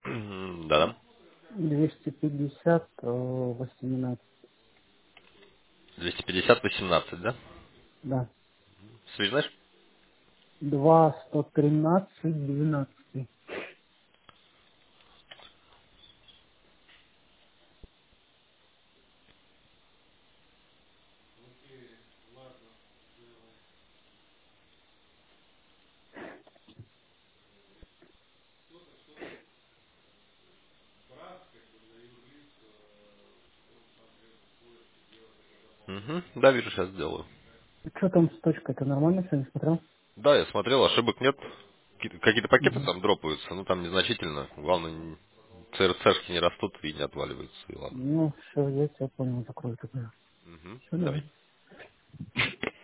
Да-да. 250, 18. 250-18, да? Да. Связь? 2, 113, 12. Угу. Да, вижу, сейчас сделаю. Что там с точкой? Это нормально сегодня смотрел? Да, я смотрел, ошибок нет. Какие-то пакеты Угу. там дропаются, ну там незначительно. Главное, ЦРЦшки не растут и не отваливаются, и ладно. Ну, все, я тебя понял, закрою тогда. Угу. Все, Давай. давай.